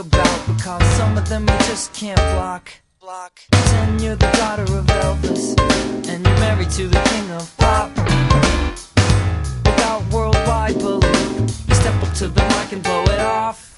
about, because some of them you just can't block. Pretend you're the daughter of Elvis, and you're married to the king of pop. Without worldwide belief, you step up to the mic and blow it off.